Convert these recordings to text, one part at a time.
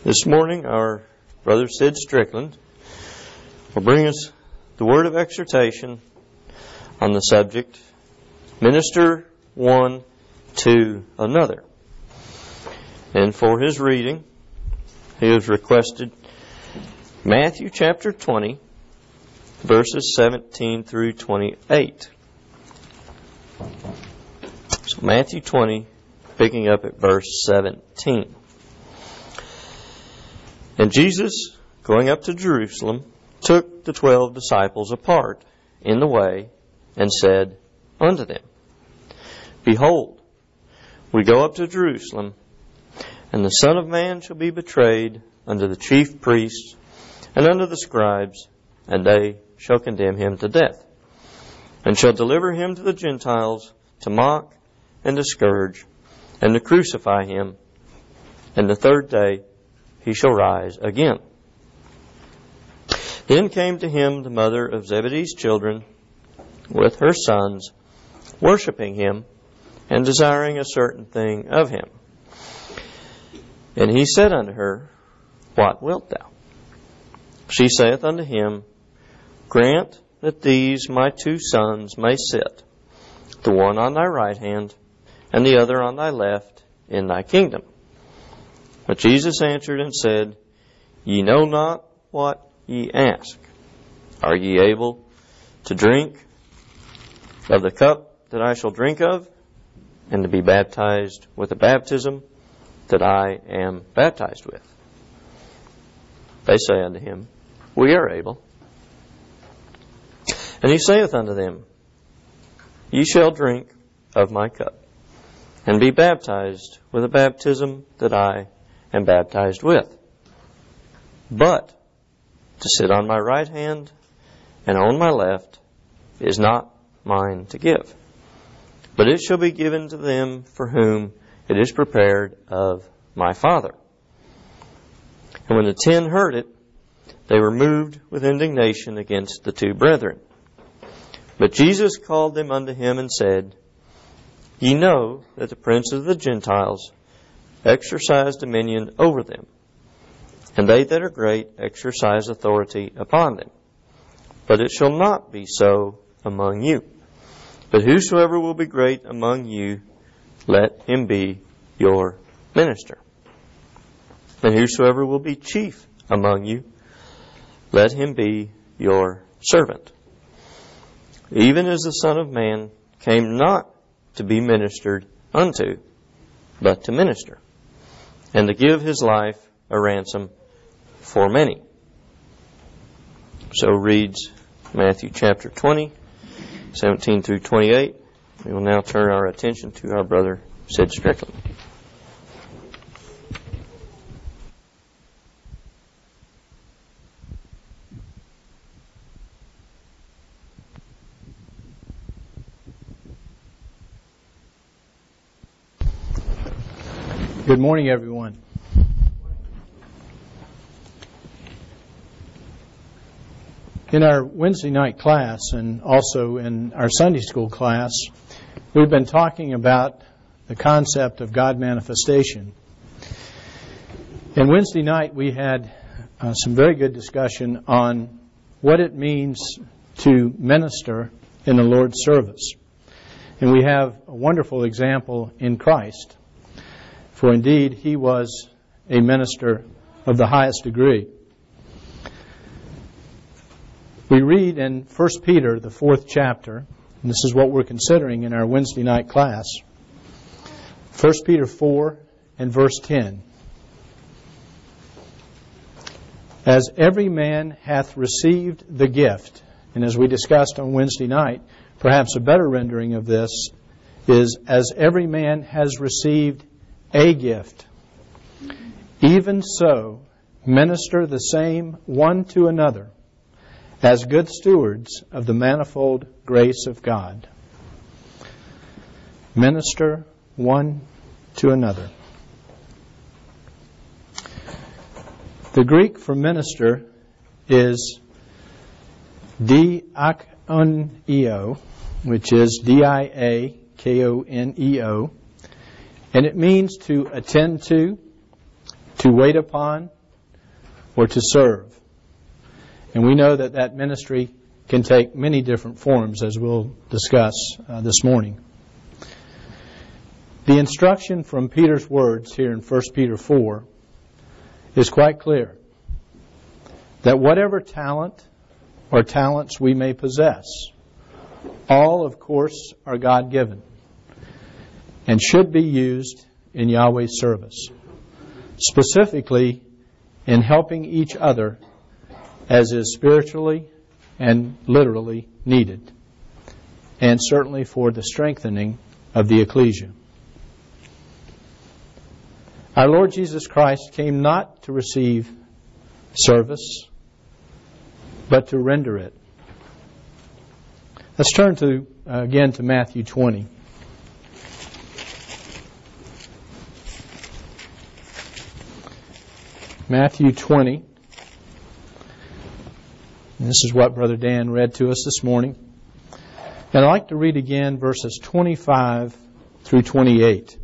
This morning, our brother Sid Strickland will bring us the word of exhortation on the subject, Minister one to another. And for his reading, he has requested Matthew chapter 20, verses 17 through 28. So Matthew 20, picking up at verse 17. And Jesus, going up to Jerusalem, took the 12 disciples apart in the way, and said unto them, Behold, we go up to Jerusalem, and the Son of Man shall be betrayed unto the chief priests and unto the scribes, and they shall condemn him to death, and shall deliver him to the Gentiles to mock and to scourge, and to crucify him, and the third day he shall rise again. Then came to him the mother of Zebedee's children with her sons, worshiping him, and desiring a certain thing of him. And he said unto her, What wilt thou? She saith unto him, Grant that these my 2 sons may sit, the one on thy right hand, and the other on thy left, in thy kingdom. But Jesus answered and said, Ye know not what ye ask. Are ye able to drink of the cup that I shall drink of, and to be baptized with the baptism that I am baptized with? They say unto him, We are able. And he saith unto them, Ye shall drink of my cup, and be baptized with the baptism that I am baptized with. But to sit on my right hand and on my left is not mine to give, but it shall be given to them for whom it is prepared of my Father. And when the 10 heard it, they were moved with indignation against the 2 brethren. But Jesus called them unto him and said, Ye know that the prince of the Gentiles exercise dominion over them, and they that are great exercise authority upon them. But it shall not be so among you. But whosoever will be great among you, let him be your minister. And whosoever will be chief among you, let him be your servant. Even as the Son of Man came not to be ministered unto, but to minister, and to give his life a ransom for many. So reads Matthew chapter 20, 17 through 28. We will now turn our attention to our brother Sid Strickland. Good morning, everyone. In our Wednesday night class and also in our Sunday school class, we've been talking about the concept of God manifestation. And Wednesday night we had some very good discussion on what it means to minister in the Lord's service. And we have a wonderful example in Christ. For indeed, he was a minister of the highest degree. We read in 1 Peter, the 4th chapter, and this is what we're considering in our Wednesday night class. 1 Peter 4 and verse 10. As every man hath received the gift, and as we discussed on Wednesday night, perhaps a better rendering of this is, as every man has received a gift, even so minister the same one to another as good stewards of the manifold grace of God. Minister one to another. The Greek for minister is diakoneo, which is diakoneo, and it means to attend to wait upon, or to serve. And we know that that ministry can take many different forms, as we'll discuss this morning. The instruction from Peter's words here in 1 Peter 4 is quite clear, that whatever talent or talents we may possess, all, of course, are God-given and should be used in Yahweh's service, specifically in helping each other as is spiritually and literally needed, and certainly for the strengthening of the ecclesia. Our Lord Jesus Christ came not to receive service, but to render it. Let's turn again to Matthew 20. Matthew 20. And this is what Brother Dan read to us this morning. And I'd like to read again verses 25 through 28.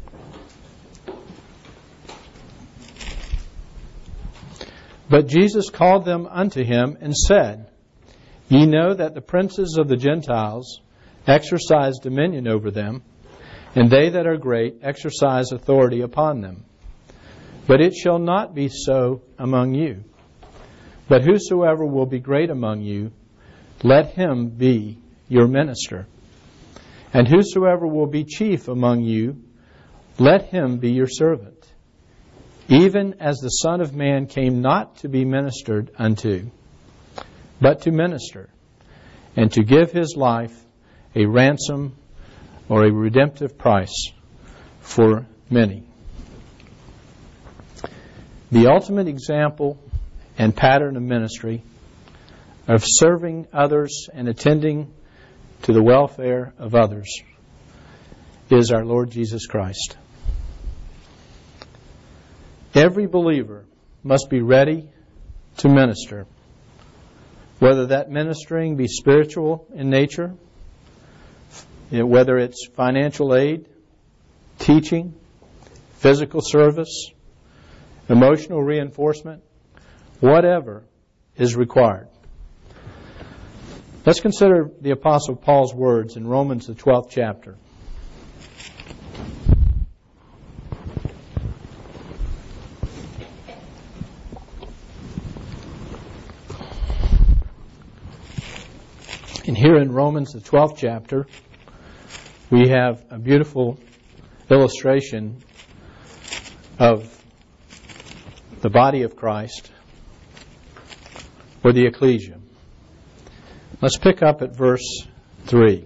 But Jesus called them unto him and said, Ye know that the princes of the Gentiles exercise dominion over them, and they that are great exercise authority upon them. But it shall not be so among you. But whosoever will be great among you, let him be your minister. And whosoever will be chief among you, let him be your servant. Even as the Son of Man came not to be ministered unto, but to minister, and to give his life a ransom or a redemptive price for many. The ultimate example and pattern of ministry, of serving others and attending to the welfare of others, is our Lord Jesus Christ. Every believer must be ready to minister, whether that ministering be spiritual in nature, whether it's financial aid, teaching, physical service, emotional reinforcement, whatever is required. Let's consider the Apostle Paul's words in Romans, the 12th chapter. And here in Romans, the 12th chapter, we have a beautiful illustration of the body of Christ, or the ecclesia. Let's pick up at verse 3.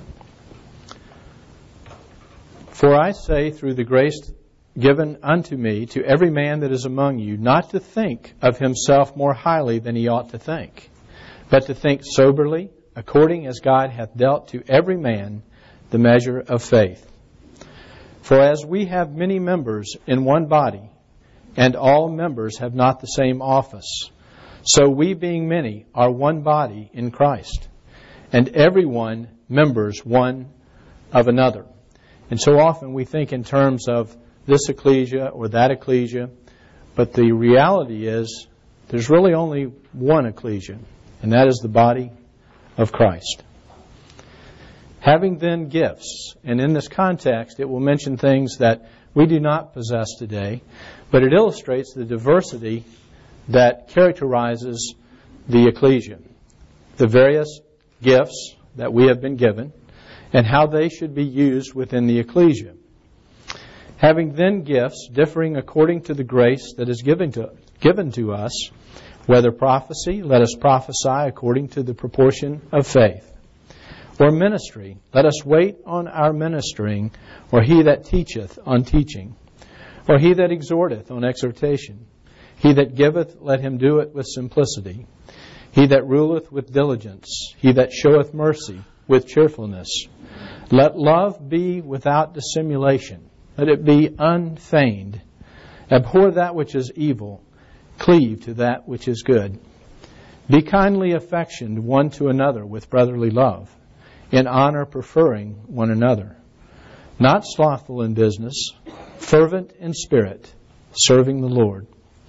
For I say, through the grace given unto me, to every man that is among you, not to think of himself more highly than he ought to think, but to think soberly, according as God hath dealt to every man the measure of faith. For as we have many members in one body, and all members have not the same office, so we, being many, are one body in Christ, and every one members one of another. And so often we think in terms of this ecclesia or that ecclesia, but the reality is there's really only one ecclesia, and that is the body of Christ. Having then gifts, and in this context it will mention things that we do not possess today, but it illustrates the diversity that characterizes the ecclesia, the various gifts that we have been given, and how they should be used within the ecclesia. Having then gifts differing according to the grace that is given to us, whether prophecy, let us prophesy according to the proportion of faith. Or ministry, let us wait on our ministering, or he that teacheth on teaching, or he that exhorteth on exhortation. He that giveth, let him do it with simplicity. He that ruleth with diligence, he that showeth mercy with cheerfulness. Let love be without dissimulation. Let it be unfeigned. Abhor that which is evil. Cleave to that which is good. Be kindly affectioned one to another with brotherly love, in honor preferring one another. Not slothful in business, fervent in spirit, serving the Lord.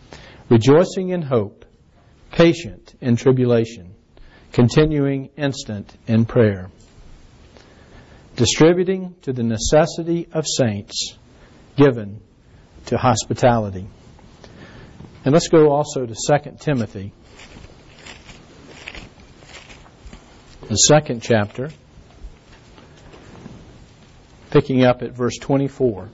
rejoicing in hope, patient in tribulation, continuing instant in prayer, distributing to the necessity of saints, given to hospitality. And let's go also to 2 Timothy, the 2nd chapter, picking up at verse 24.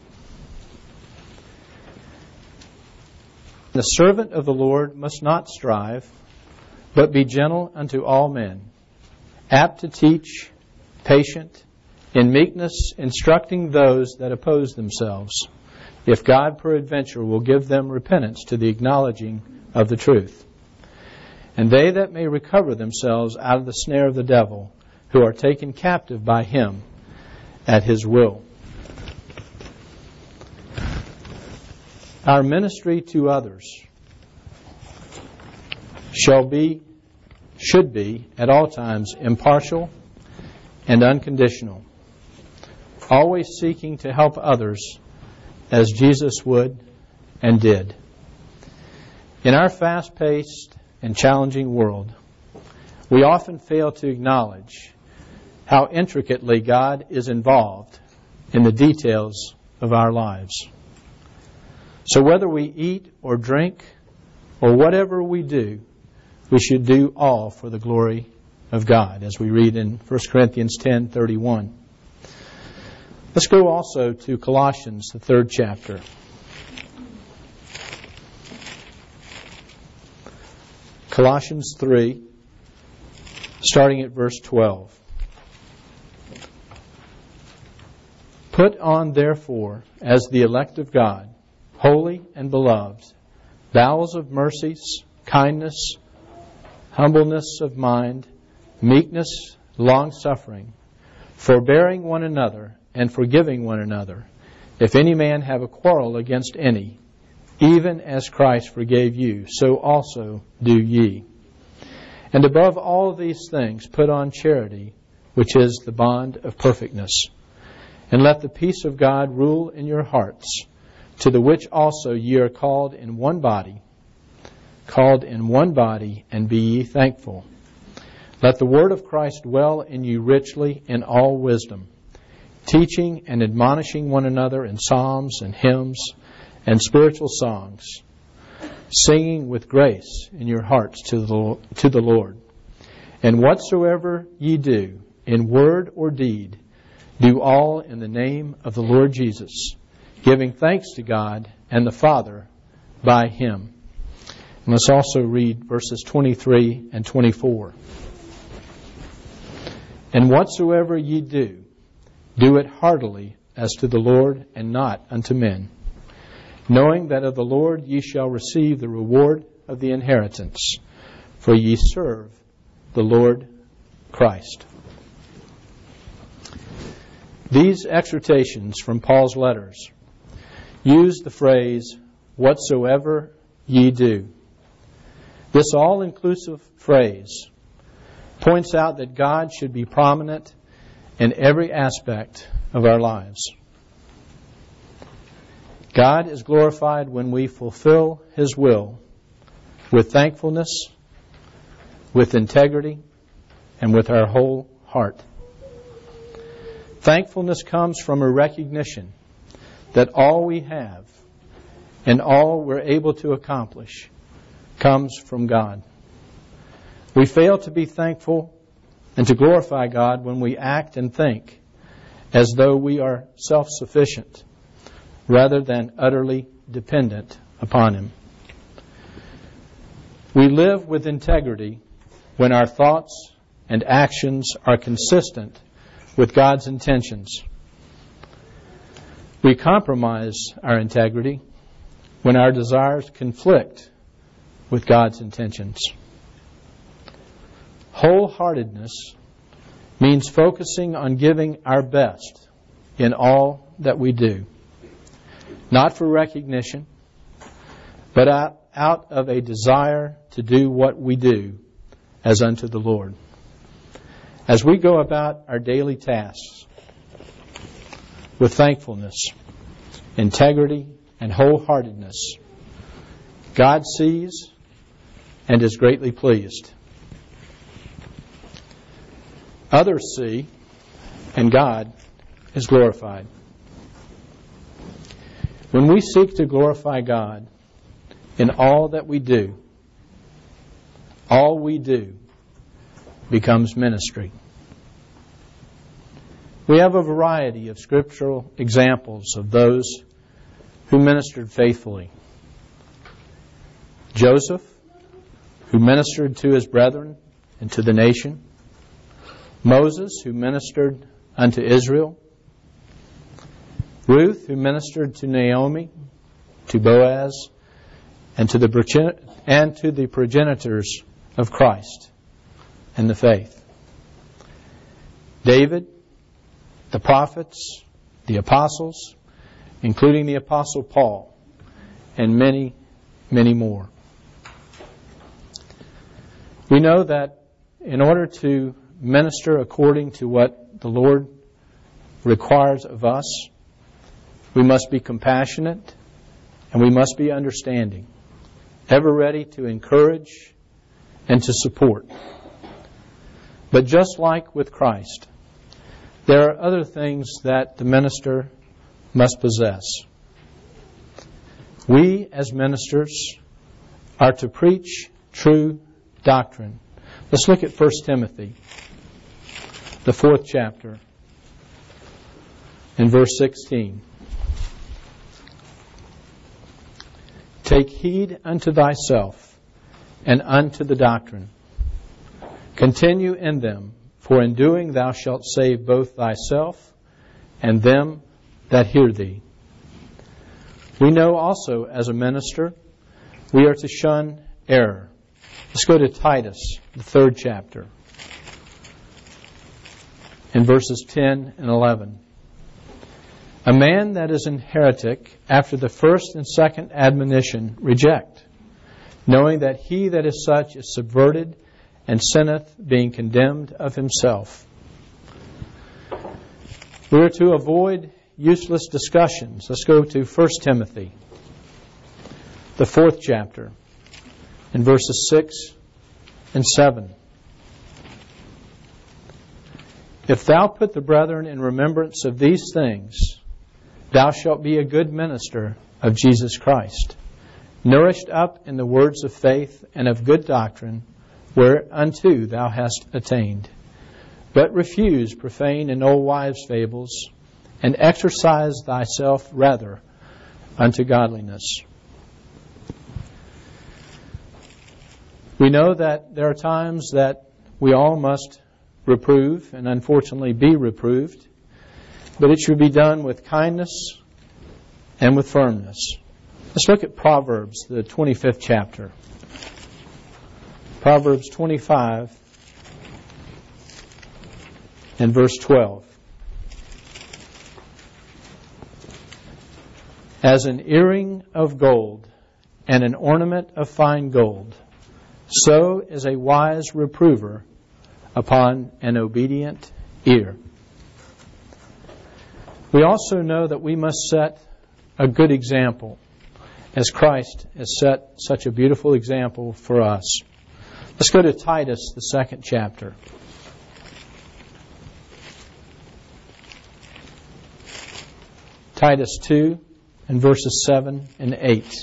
The servant of the Lord must not strive, but be gentle unto all men, apt to teach, patient, in meekness instructing those that oppose themselves, if God peradventure will give them repentance to the acknowledging of the truth. And they that may recover themselves out of the snare of the devil, who are taken captive by him at his will. Our ministry to others should be at all times impartial and unconditional, always seeking to help others as Jesus would and did. In our fast-paced and challenging world, we often fail to acknowledge how intricately God is involved in the details of our lives. So whether we eat or drink or whatever we do, we should do all for the glory of God, as we read in 1 Corinthians 10:31. Let's go also to Colossians, the 3rd chapter. Colossians 3, starting at verse 12. Put on, therefore, as the elect of God, holy and beloved, bowels of mercies, kindness, humbleness of mind, meekness, long-suffering, forbearing one another, and forgiving one another, if any man have a quarrel against any, even as Christ forgave you, so also do ye. And above all these things put on charity, which is the bond of perfectness. And let the peace of God rule in your hearts, to the which also ye are called in one body, and be ye thankful. Let the word of Christ dwell in you richly in all wisdom, teaching and admonishing one another in psalms and hymns and spiritual songs, singing with grace in your hearts to the Lord. And whatsoever ye do, in word or deed, do all in the name of the Lord Jesus, giving thanks to God and the Father by Him. And let's also read verses 23 and 24. And whatsoever ye do, do it heartily as to the Lord and not unto men, knowing that of the Lord ye shall receive the reward of the inheritance, for ye serve the Lord Christ. These exhortations from Paul's letters use the phrase, whatsoever ye do. This all-inclusive phrase points out that God should be prominent in every aspect of our lives. God is glorified when we fulfill His will with thankfulness, with integrity, and with our whole heart. Thankfulness comes from a recognition that all we have and all we're able to accomplish comes from God. We fail to be thankful and to glorify God when we act and think as though we are self-sufficient rather than utterly dependent upon Him. We live with integrity when our thoughts and actions are consistent with God's intentions. We compromise our integrity when our desires conflict with God's intentions. Wholeheartedness means focusing on giving our best in all that we do, not for recognition, but out of a desire to do what we do as unto the Lord. As we go about our daily tasks with thankfulness, integrity, and wholeheartedness, God sees and is greatly pleased. Others see, and God is glorified. When we seek to glorify God in all that we do, all we do becomes ministry. We have a variety of scriptural examples of those who ministered faithfully. Joseph, who ministered to his brethren and to the nation. Moses, who ministered unto Israel. Ruth, who ministered to Naomi, to Boaz, and to the progenitors of Christ and the faith. David, the prophets, the apostles, including the Apostle Paul, and many, many more. We know that in order to minister according to what the Lord requires of us, we must be compassionate and we must be understanding, ever ready to encourage and to support. But just like with Christ, there are other things that the minister must possess. We, as ministers, are to preach true doctrine. Let's look at 1 Timothy, the 4th chapter, in verse 16. Take heed unto thyself and unto the doctrine. Continue in them, for in doing thou shalt save both thyself and them that hear thee. We know also as a minister, we are to shun error. Let's go to Titus, the 3rd chapter, in verses 10 and 11. A man that is an heretic, after the first and second admonition, reject, knowing that he that is such is subverted and sinneth, being condemned of himself. We are to avoid useless discussions. Let's go to 1 Timothy, the 4th chapter, in verses 6 and 7. If thou put the brethren in remembrance of these things, thou shalt be a good minister of Jesus Christ, nourished up in the words of faith and of good doctrine, whereunto thou hast attained. But refuse profane and old wives' fables, and exercise thyself rather unto godliness. We know that there are times that we all must reprove, and unfortunately be reproved, but it should be done with kindness and with firmness. Let's look at Proverbs, the 25th chapter. Proverbs 25 and verse 12. As an earring of gold and an ornament of fine gold, so is a wise reprover upon an obedient ear. We also know that we must set a good example, as Christ has set such a beautiful example for us. Let's go to Titus, the 2nd chapter. Titus 2 and verses 7 and 8.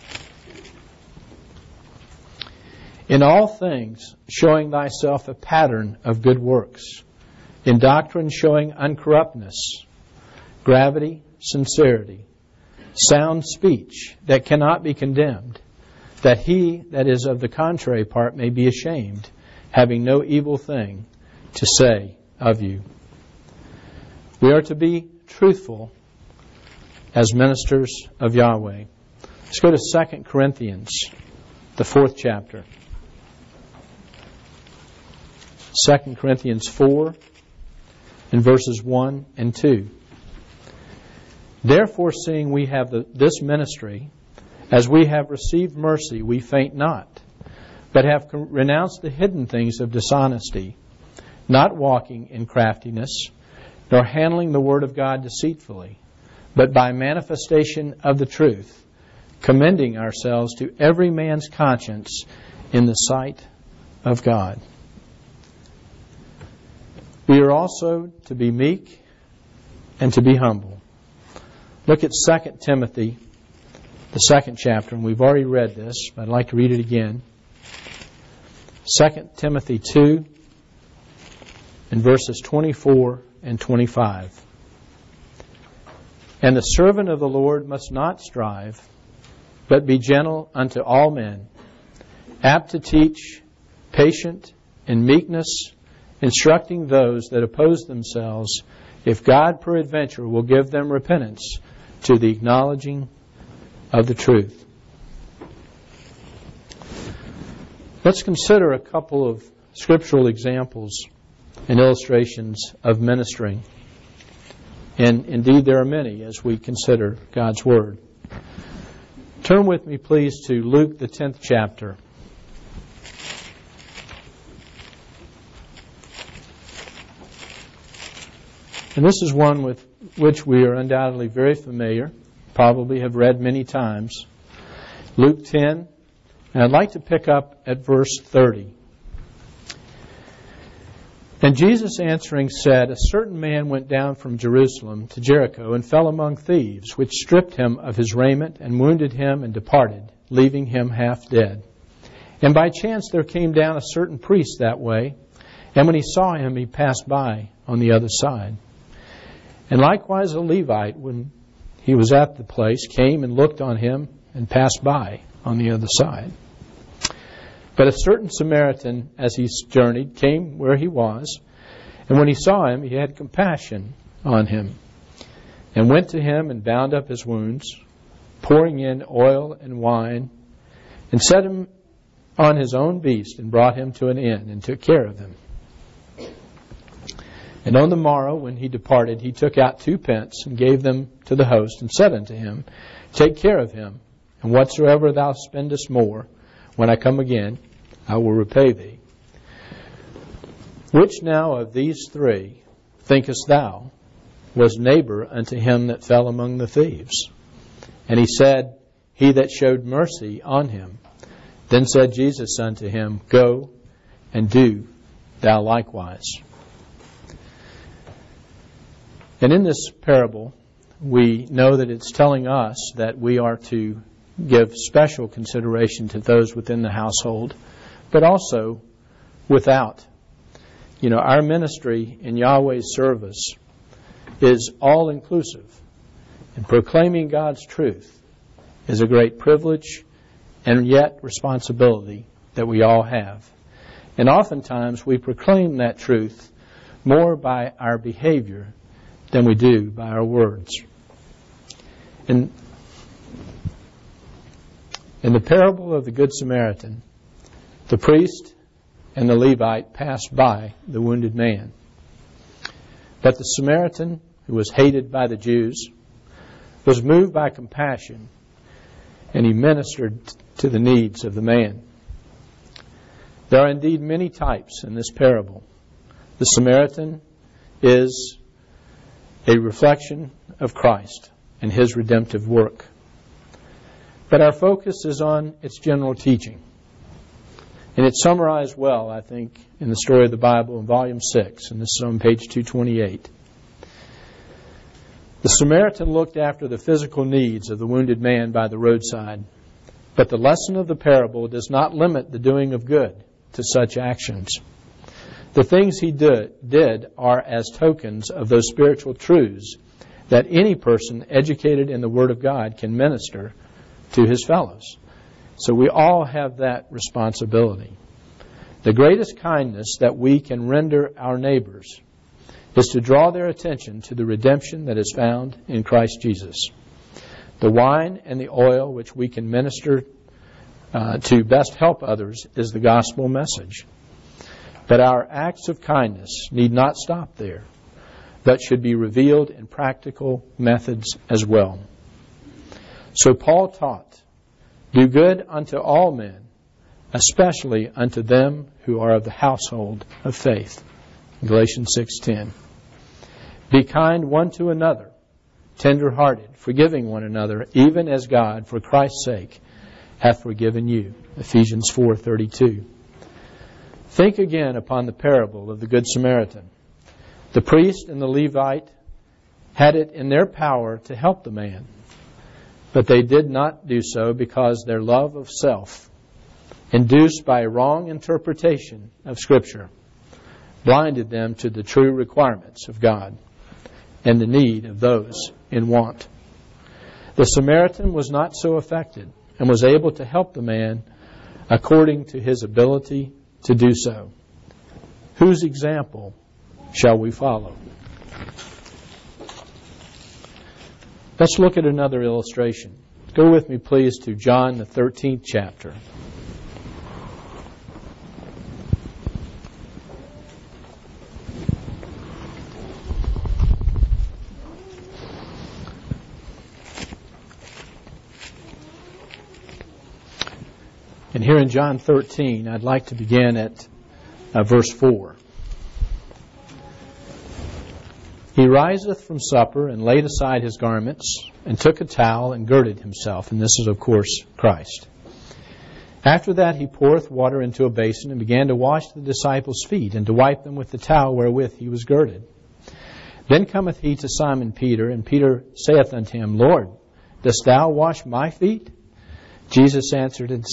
In all things, showing thyself a pattern of good works, in doctrine showing uncorruptness, gravity, sincerity, sound speech that cannot be condemned, that he that is of the contrary part may be ashamed, having no evil thing to say of you. We are to be truthful as ministers of Yahweh. Let's go to 2 Corinthians, the 4th chapter. 2 Corinthians 4 and verses 1 and 2. Therefore, seeing we have this ministry, as we have received mercy, we faint not, but have renounced the hidden things of dishonesty, not walking in craftiness, nor handling the word of God deceitfully, but by manifestation of the truth, commending ourselves to every man's conscience in the sight of God. We are also to be meek and to be humble. Look at 2 Timothy, the 2nd chapter, and we've already read this, but I'd like to read it again. 2 Timothy 2 and verses 24 and 25. And the servant of the Lord must not strive, but be gentle unto all men, apt to teach, patient in meekness, instructing those that oppose themselves, if God peradventure will give them repentance to the acknowledging of the truth. Let's consider a couple of scriptural examples and illustrations of ministering. And indeed there are many as we consider God's Word. Turn with me please to Luke the 10th chapter. And this is one with which we are undoubtedly very familiar, probably have read many times. Luke 10, and I'd like to pick up at verse 30. And Jesus answering said, A certain man went down from Jerusalem to Jericho and fell among thieves, which stripped him of his raiment and wounded him and departed, leaving him half dead. And by chance there came down a certain priest that way, and when he saw him, he passed by on the other side. And likewise a Levite, when he was at the place, came and looked on him and passed by on the other side. But a certain Samaritan, as he journeyed, came where he was, and when he saw him, he had compassion on him, and went to him and bound up his wounds, pouring in oil and wine, and set him on his own beast, and brought him to an inn, and took care of him. And on the morrow, when he departed, he took out 2 pence, and gave them to the host, and said unto him, Take care of him, and whatsoever thou spendest more, when I come again, I will repay thee. Which now of these 3, thinkest thou, was neighbor unto him that fell among the thieves? And he said, He that showed mercy on him. Then said Jesus unto him, Go, and do thou likewise. And in this parable, we know that it's telling us that we are to give special consideration to those within the household, but also without. You know, our ministry in Yahweh's service is all-inclusive. And proclaiming God's truth is a great privilege and yet responsibility that we all have. And oftentimes we proclaim that truth more by our behavior than we do by our words. And in the parable of the Good Samaritan, the priest and the Levite passed by the wounded man. But the Samaritan, who was hated by the Jews, was moved by compassion, and he ministered to the needs of the man. There are indeed many types in this parable. The Samaritan is a reflection of Christ and His redemptive work. But our focus is on its general teaching. And it's summarized well, I think, in the story of the Bible in Volume 6, and this is on page 228. The Samaritan looked after the physical needs of the wounded man by the roadside, but the lesson of the parable does not limit the doing of good to such actions. The things he did are as tokens of those spiritual truths that any person educated in the Word of God can minister to his fellows. So we all have that responsibility. The greatest kindness that we can render our neighbors is to draw their attention to the redemption that is found in Christ Jesus. The wine and the oil which we can minister to best help others is the gospel message. But our acts of kindness need not stop there, but should be revealed in practical methods as well. So Paul taught, do good unto all men, especially unto them who are of the household of faith. Galatians 6:10. Be kind one to another, tender-hearted, forgiving one another, even as God, for Christ's sake, hath forgiven you. Ephesians 4:32. Think again upon the parable of the Good Samaritan. The priest and the Levite had it in their power to help the man, but they did not do so because their love of self, induced by a wrong interpretation of Scripture, blinded them to the true requirements of God and the need of those in want. The Samaritan was not so affected and was able to help the man according to his ability to do so. Whose example shall we follow? Let's look at another illustration. Go with me, please, to John, the 13th chapter. And here in John 13, I'd like to begin at verse 4. He riseth from supper, and laid aside his garments, and took a towel, and girded himself. And this is, of course, Christ. After that he poureth water into a basin, and began to wash the disciples' feet, and to wipe them with the towel wherewith he was girded. Then cometh he to Simon Peter, and Peter saith unto him, Lord, dost thou wash my feet? Jesus answered and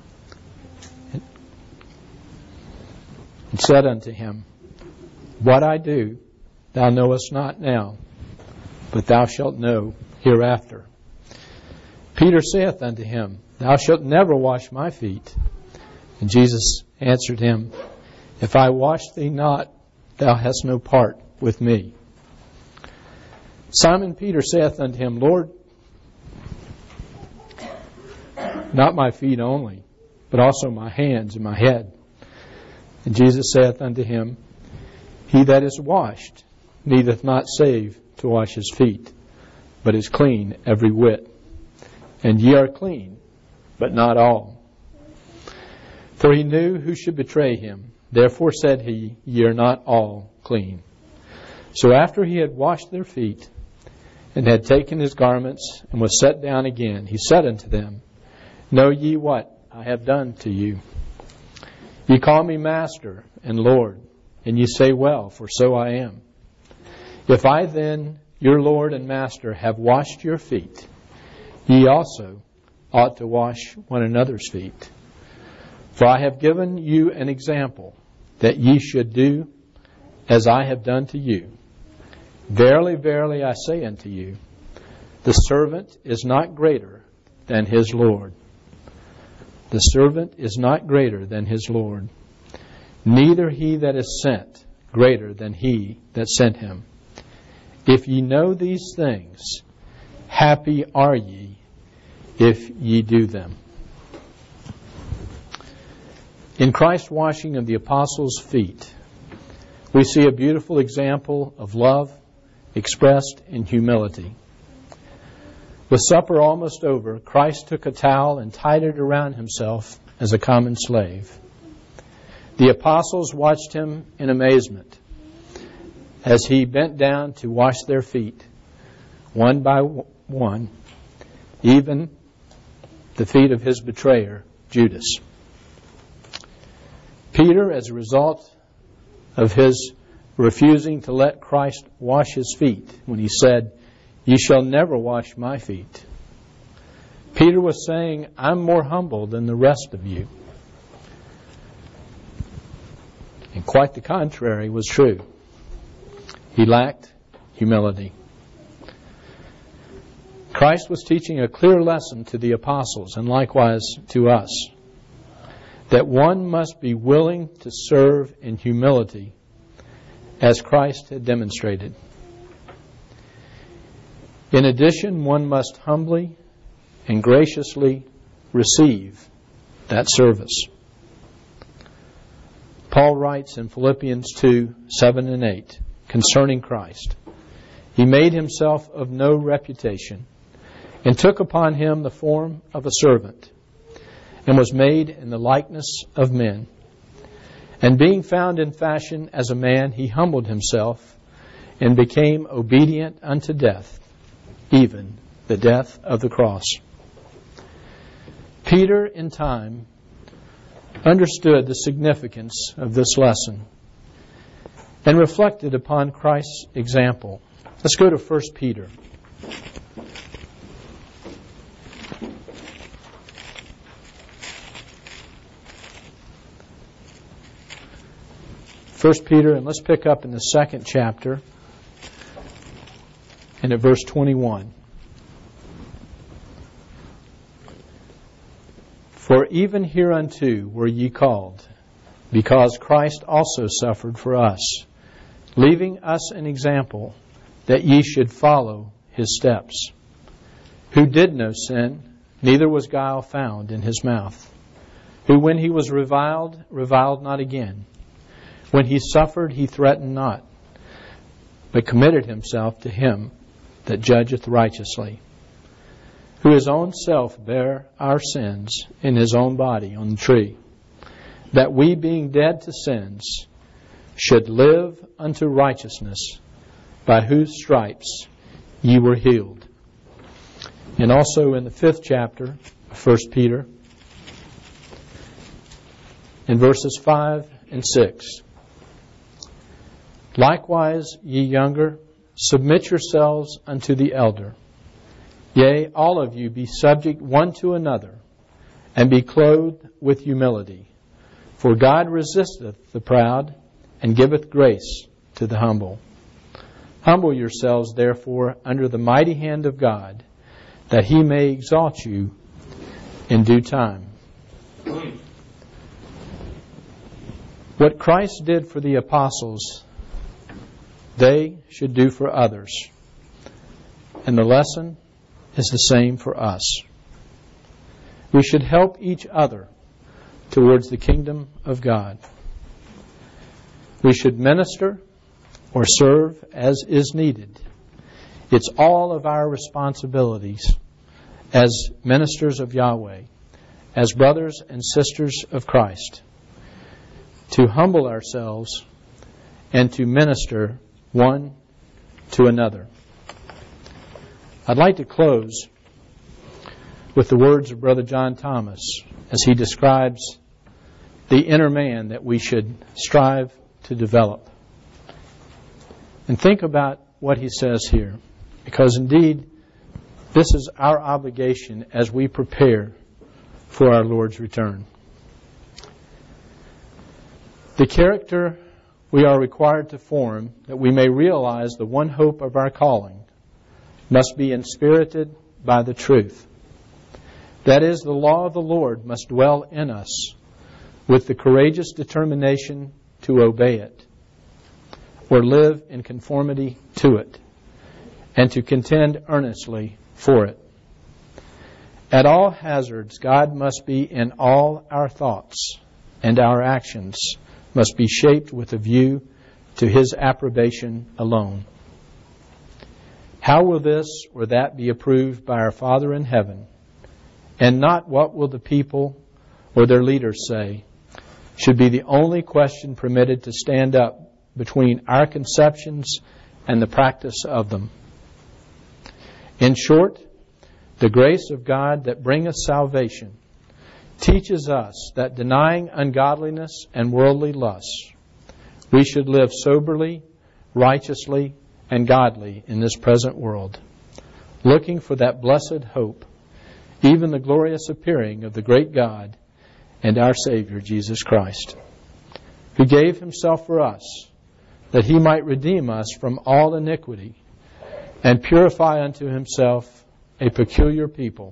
said unto him, What I do thou knowest not now, but thou shalt know hereafter. Peter saith unto him, Thou shalt never wash my feet. And Jesus answered him, If I wash thee not, thou hast no part with me. Simon Peter saith unto him, Lord, not my feet only, but also my hands and my head. And Jesus saith unto him, He that is washed needeth not save to wash his feet, but is clean every whit. And ye are clean, but not all. For he knew who should betray him. Therefore said he, Ye are not all clean. So after he had washed their feet, and had taken his garments, and was set down again, he said unto them, Know ye what I have done to you? Ye call me Master and Lord, and ye say, Well, for so I am. If I then, your Lord and Master, have washed your feet, ye also ought to wash one another's feet. For I have given you an example, that ye should do as I have done to you. Verily, verily, I say unto you, the servant is not greater than his Lord. The servant is not greater than his Lord, neither he that is sent greater than he that sent him. If ye know these things, happy are ye if ye do them. In Christ's washing of the apostles' feet, we see a beautiful example of love expressed in humility. With supper almost over, Christ took a towel and tied it around himself as a common slave. The apostles watched him in amazement as he bent down to wash their feet, one by one, even the feet of his betrayer, Judas. Peter, as a result of his refusing to let Christ wash his feet, when he said, Ye shall never wash my feet, Peter was saying, I'm more humble than the rest of you. And quite the contrary was true. He lacked humility. Christ was teaching a clear lesson to the apostles, and likewise to us, that one must be willing to serve in humility as Christ had demonstrated. In addition, one must humbly and graciously receive that service. Paul writes in Philippians 2:7 and 8 concerning Christ, He made himself of no reputation, and took upon him the form of a servant, and was made in the likeness of men. And being found in fashion as a man, he humbled himself, and became obedient unto death, even the death of the cross. Peter, in time, understood the significance of this lesson and reflected upon Christ's example. Let's go to 1 Peter. First Peter, and let's pick up in the 2nd chapter and at verse 21. For even hereunto were ye called, because Christ also suffered for us, leaving us an example, that ye should follow his steps. Who did no sin, neither was guile found in his mouth. Who when he was reviled, reviled not again. When he suffered, he threatened not, but committed himself to him that judgeth righteously, who his own self bare our sins in his own body on the tree, that we, being dead to sins, should live unto righteousness, by whose stripes ye were healed. And also in the 5th chapter of 1 Peter, in verses 5 and 6, likewise, ye younger, submit yourselves unto the elder. Yea, all of you be subject one to another, and be clothed with humility. For God resisteth the proud, and giveth grace to the humble. Humble yourselves, therefore, under the mighty hand of God, that he may exalt you in due time. What Christ did for the apostles, they should do for others. And the lesson is the same for us. We should help each other towards the kingdom of God. We should minister or serve as is needed. It's all of our responsibilities as ministers of Yahweh, as brothers and sisters of Christ, to humble ourselves and to minister one to another. I'd like to close with the words of Brother John Thomas as he describes the inner man that we should strive to develop. And think about what he says here, because indeed this is our obligation as we prepare for our Lord's return. The character we are required to form, that we may realize the one hope of our calling, must be inspirited by the truth. That is, the law of the Lord must dwell in us with the courageous determination to obey it, or live in conformity to it, and to contend earnestly for it. At all hazards, God must be in all our thoughts, and our actions must be shaped with a view to his approbation alone. How will this or that be approved by our Father in heaven, and not what will the people or their leaders say, should be the only question permitted to stand up between our conceptions and the practice of them. In short, the grace of God that bringeth salvation teaches us that denying ungodliness and worldly lusts, we should live soberly, righteously, and godly in this present world, looking for that blessed hope, even the glorious appearing of the great God and our Savior Jesus Christ, who gave himself for us, that he might redeem us from all iniquity and purify unto himself a peculiar people,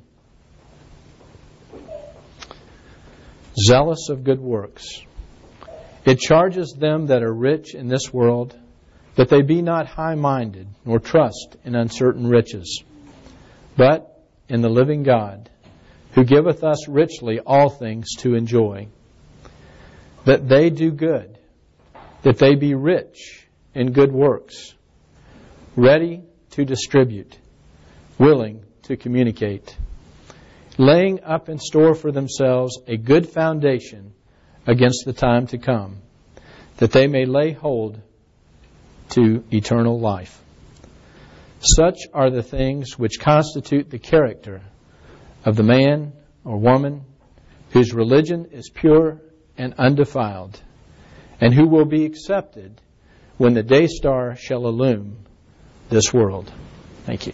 zealous of good works. It charges them that are rich in this world that they be not high-minded, nor trust in uncertain riches, but in the living God, who giveth us richly all things to enjoy. That they do good, that they be rich in good works, ready to distribute, willing to communicate, laying up in store for themselves a good foundation against the time to come, that they may lay hold to eternal life. Such are the things which constitute the character of the man or woman whose religion is pure and undefiled, and who will be accepted when the day star shall illume this world. Thank you.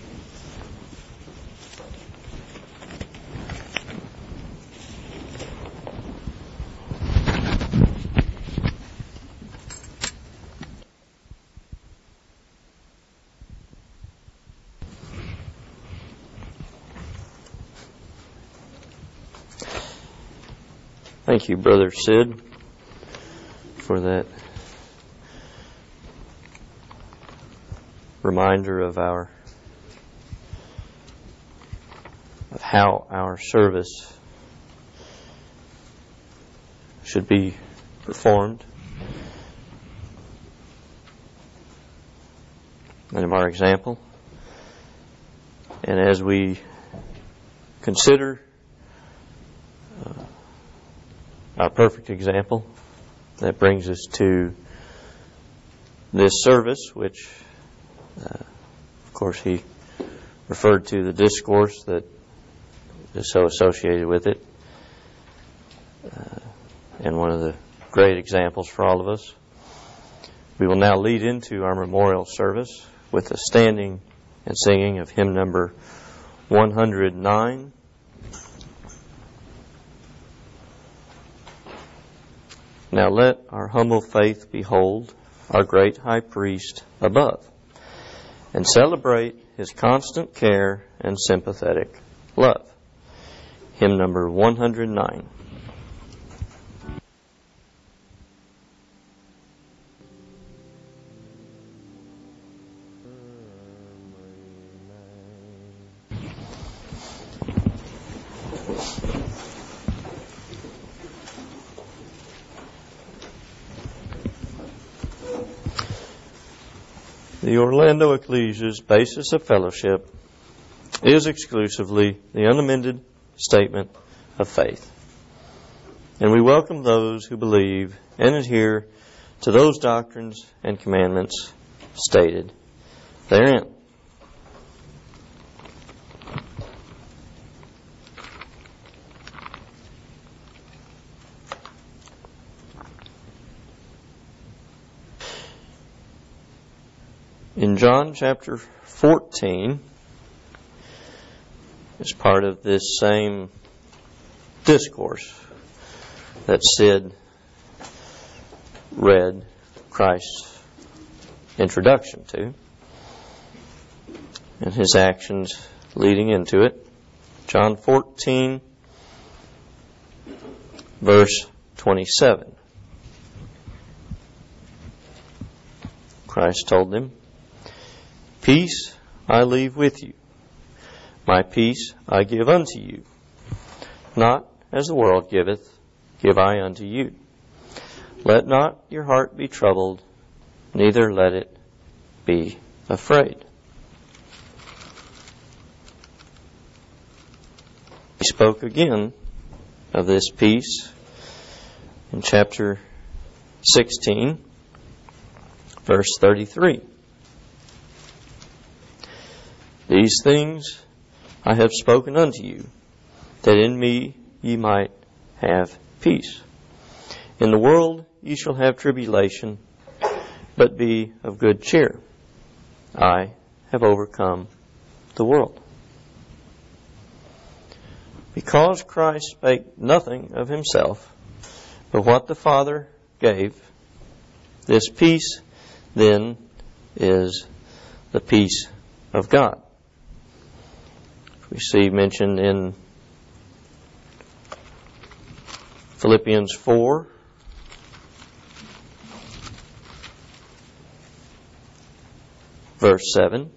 Thank you, Brother Sid, for that reminder of how our service should be performed, and of our example. And as we consider our perfect example, that brings us to this service, which, of course, he referred to the discourse that is so associated with it, and one of the great examples for all of us. We will now lead into our memorial service with the standing and singing of hymn number 109. Now let our humble faith behold our great high priest above, and celebrate his constant care and sympathetic love. Hymn number 109. The Orlando Ecclesia's basis of fellowship is exclusively the unamended statement of faith. And we welcome those who believe and adhere to those doctrines and commandments stated therein. In John chapter 14, as part of this same discourse that Sid read Christ's introduction to, and his actions leading into it, John 14, verse 27. Christ told them, "Peace I leave with you. My peace I give unto you. Not as the world giveth, give I unto you. Let not your heart be troubled, neither let it be afraid." He spoke again of this peace in chapter 16, verse 33. "These things I have spoken unto you, that in me ye might have peace. In the world ye shall have tribulation, but be of good cheer. I have overcome the world." Because Christ spake nothing of himself, but what the Father gave, this peace then is the peace of God. We see mentioned in Philippians 4, verse 7.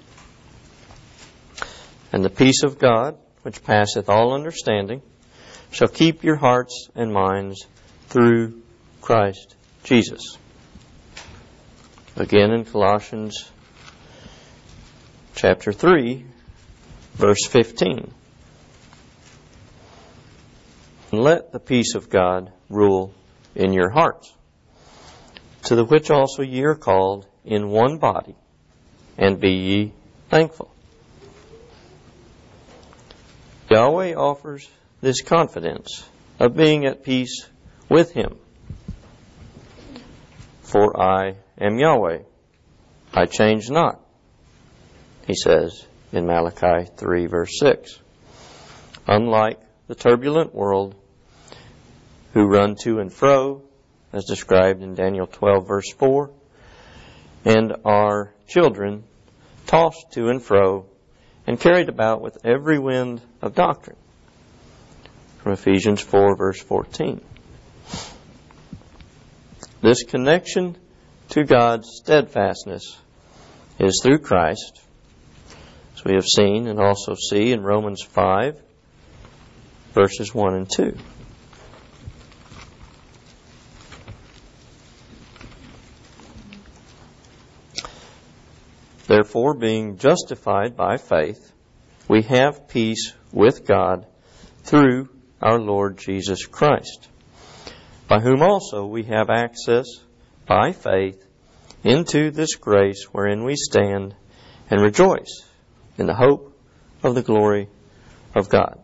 "And the peace of God, which passeth all understanding, shall keep your hearts and minds through Christ Jesus." Again in Colossians chapter 3, verse 15. "And let the peace of God rule in your hearts, to the which also ye are called in one body, and be ye thankful. Yahweh offers this confidence of being at peace with Him. For I am Yahweh, I change not, He says in Malachi 3 verse 6. Unlike the turbulent world who run to and fro, as described in Daniel 12 verse 4, and are children tossed to and fro and carried about with every wind of doctrine, from Ephesians 4 verse 14. This connection to God's steadfastness is through Christ, as we have seen and also see in Romans 5 verses 1 and 2. Therefore, being justified by faith, we have peace with God through our Lord Jesus Christ, by whom also we have access by faith into this grace wherein we stand and rejoice in the hope of the glory of God.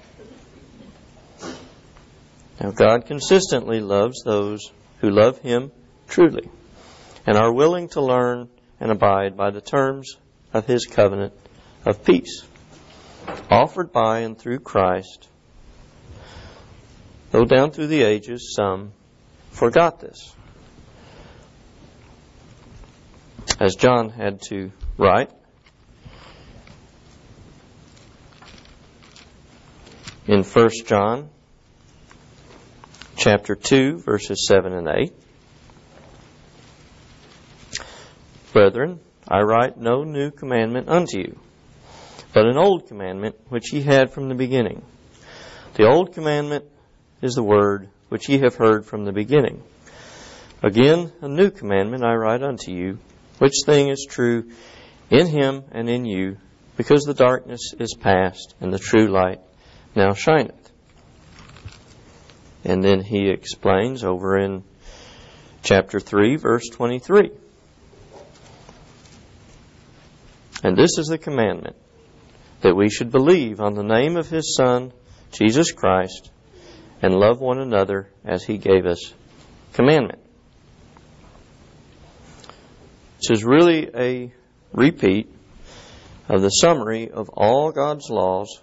Now, God consistently loves those who love Him truly and are willing to learn and abide by the terms of His covenant of peace, offered by and through Christ, though down through the ages some forgot this. As John had to write in 1 John chapter 2 verses 7 and 8, Brethren, I write no new commandment unto you, but an old commandment which ye had from the beginning. The old commandment is the word which ye have heard from the beginning. Again, a new commandment I write unto you, which thing is true in Him and in you, because the darkness is past, and the true light now shineth. And then he explains over in chapter 3, verse 23. And this is the commandment, that we should believe on the name of His Son, Jesus Christ, and love one another as He gave us commandment. This is really a repeat of the summary of all God's laws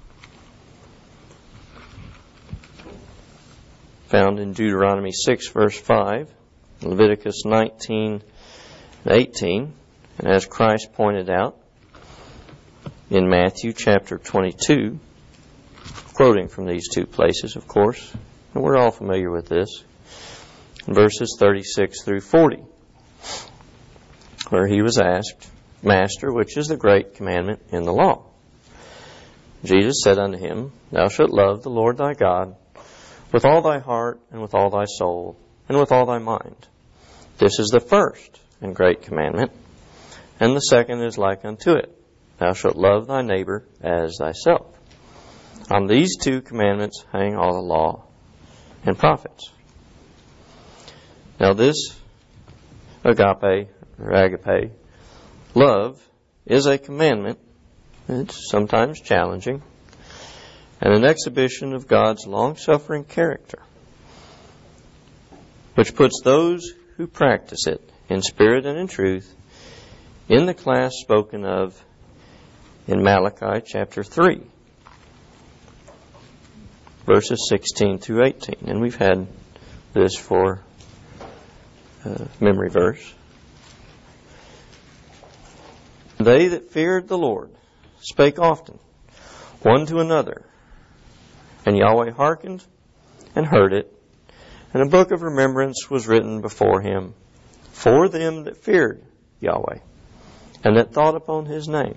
found in Deuteronomy 6 verse 5, Leviticus 19 and 18, and as Christ pointed out in Matthew chapter 22, quoting from these two places, of course, and we're all familiar with this, verses 36 through 40, where He was asked, Master, which is the great commandment in the law? Jesus said unto him, Thou shalt love the Lord thy God with all thy heart, and with all thy soul, and with all thy mind. This is the first and great commandment, and the second is like unto it. Thou shalt love thy neighbor as thyself. On these two commandments hang all the law and prophets. Now this agape, or agape, love is a commandment. It's sometimes challenging, and an exhibition of God's long-suffering character, which puts those who practice it in spirit and in truth in the class spoken of in Malachi chapter 3, verses 16 through 18. And we've had this for memory verse. They that feared the Lord spake often one to another, and Yahweh hearkened and heard it, and a book of remembrance was written before Him for them that feared Yahweh, and that thought upon His name.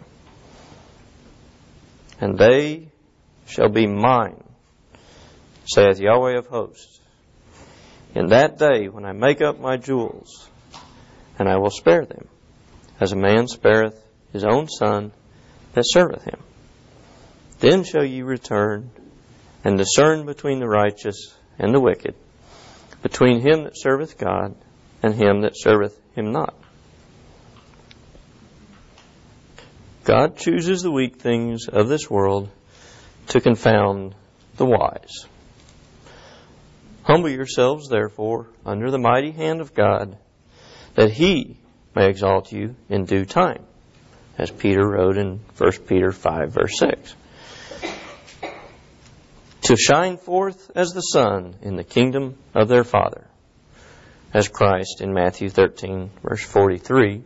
And they shall be mine, saith Yahweh of hosts, in that day when I make up my jewels, and I will spare them, as a man spareth his own son that serveth him. Then shall ye return and discern between the righteous and the wicked, between him that serveth God and him that serveth Him not. God chooses the weak things of this world to confound the wise. Humble yourselves, therefore, under the mighty hand of God, that He may exalt you in due time, as Peter wrote in 1 Peter 5, verse 6. To shine forth as the sun in the kingdom of their Father, as Christ in Matthew 13, verse 43,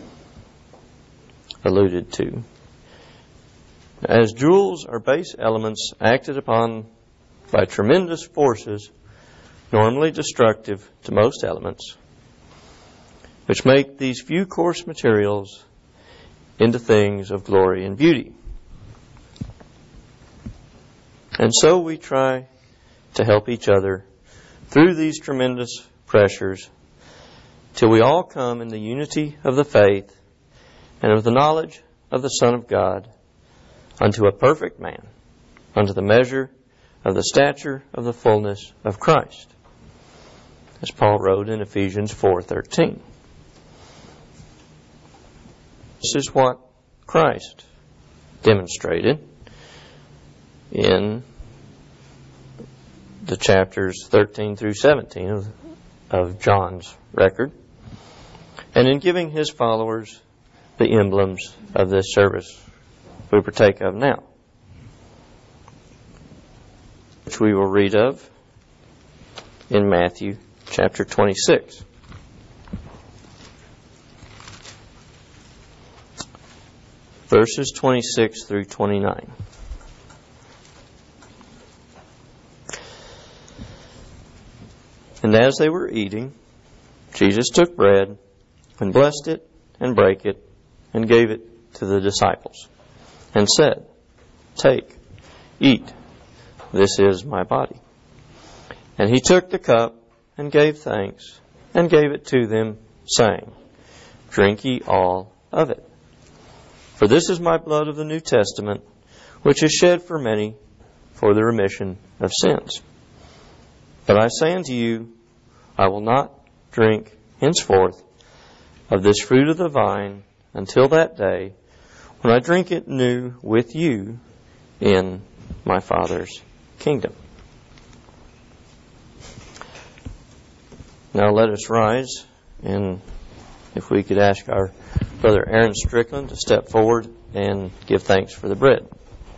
alluded to. As jewels are base elements acted upon by tremendous forces, normally destructive to most elements, which make these few coarse materials into things of glory and beauty. And so we try to help each other through these tremendous pressures till we all come in the unity of the faith and of the knowledge of the Son of God, unto a perfect man, unto the measure of the stature of the fullness of Christ, as Paul wrote in Ephesians 4:13. This is what Christ demonstrated in the chapters 13 through 17 of John's record, and in giving His followers the emblems of this service we partake of now, which we will read of in Matthew chapter 26. Verses 26 through 29. And as they were eating, Jesus took bread and blessed it and brake it and gave it to the disciples and said, "Take, eat, this is my body." And He took the cup and gave thanks and gave it to them, saying, "Drink ye all of it. For this is my blood of the New Testament, which is shed for many for the remission of sins. But I say unto you, I will not drink henceforth of this fruit of the vine until that day when I drink it new with you in my Father's kingdom." Now let us rise, and if we could ask our Brother Aaron Strickland to step forward and give thanks for the bread.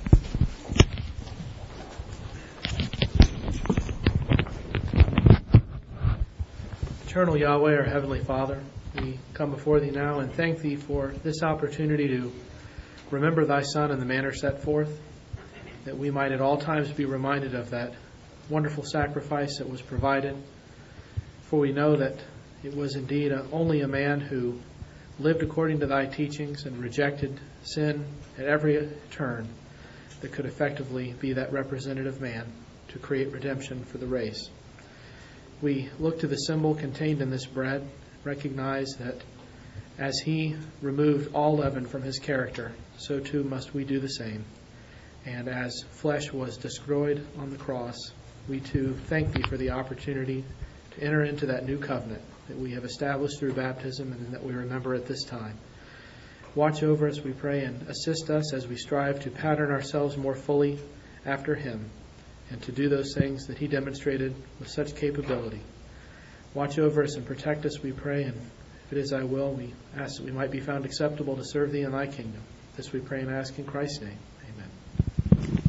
Eternal Yahweh, our Heavenly Father, we come before Thee now and thank Thee for this opportunity to remember Thy Son in the manner set forth, that we might at all times be reminded of that wonderful sacrifice that was provided. For we know that it was indeed only a man who lived according to Thy teachings and rejected sin at every turn that could effectively be that representative man to create redemption for the race. We look to the symbol contained in this bread, recognize that as He removed all leaven from His character, so too must we do the same. And as flesh was destroyed on the cross, we too thank Thee for the opportunity to enter into that new covenant that we have established through baptism and that we remember at this time. Watch over us, we pray, and assist us as we strive to pattern ourselves more fully after Him and to do those things that He demonstrated with such capability. Watch over us and protect us, we pray, and if it is Thy will, we ask that we might be found acceptable to serve Thee in Thy kingdom. This we pray and ask in Christ's name. Amen.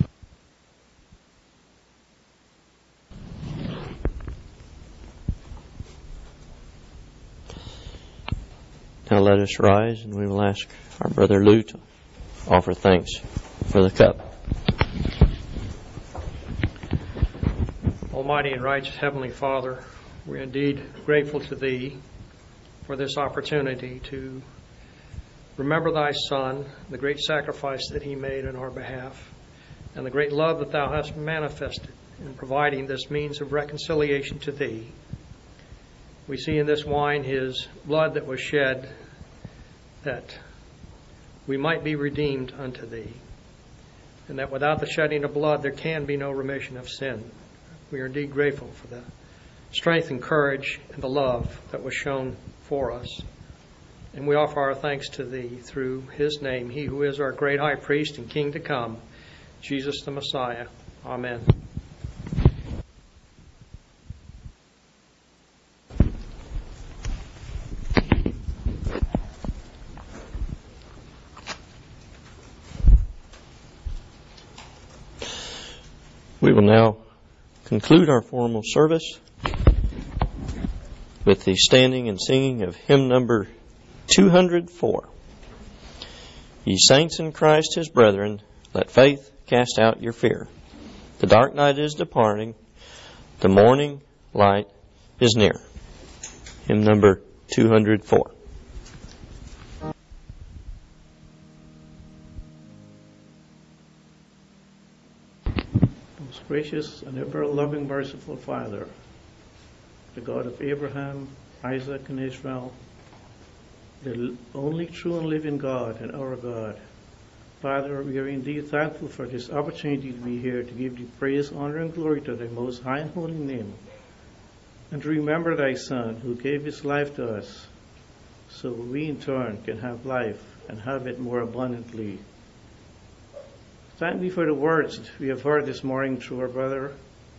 Now let us rise, and we will ask our Brother Lou to offer thanks for the cup. Almighty and righteous Heavenly Father, we're indeed grateful to Thee for this opportunity to remember Thy Son, the great sacrifice that He made on our behalf, and the great love that Thou hast manifested in providing this means of reconciliation to Thee. We see in this wine His blood that was shed that we might be redeemed unto Thee, and that without the shedding of blood there can be no remission of sin. We are indeed grateful for the strength and courage and the love that was shown for us. And we offer our thanks to Thee through His name, He who is our great high priest and King to come, Jesus the Messiah. Amen. We will now conclude our formal service with the standing and singing of hymn number 204. Ye saints in Christ His brethren, let faith cast out your fear. The dark night is departing, the morning light is near. Hymn number 204. Most gracious and ever-loving, merciful Father, the God of Abraham, Isaac, and Israel, the only true and living God and our God. Father, we are indeed thankful for this opportunity to be here to give Thee praise, honor, and glory to Thy most high and holy name, and to remember Thy Son who gave His life to us, so we in turn can have life and have it more abundantly. Thank Thee for the words we have heard this morning through our brother,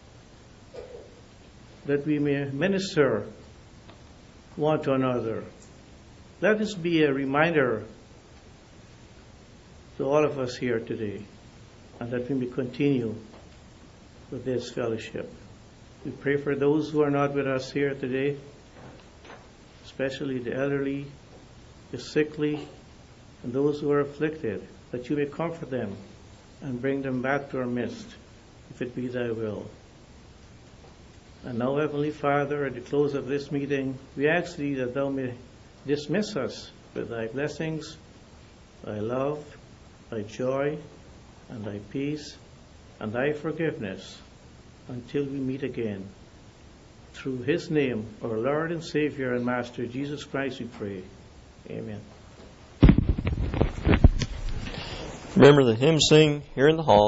that we may minister one to another. Let this be a reminder to all of us here today, and that we may continue with this fellowship. We pray for those who are not with us here today, especially the elderly, the sickly, and those who are afflicted, that You may comfort them and bring them back to our midst, if it be Thy will. And now, Heavenly Father, at the close of this meeting, we ask Thee that Thou may dismiss us with Thy blessings, Thy love, Thy joy, and Thy peace, and Thy forgiveness, until we meet again. Through His name, our Lord and Savior and Master, Jesus Christ, we pray. Amen. Remember the hymn sing here in the hall.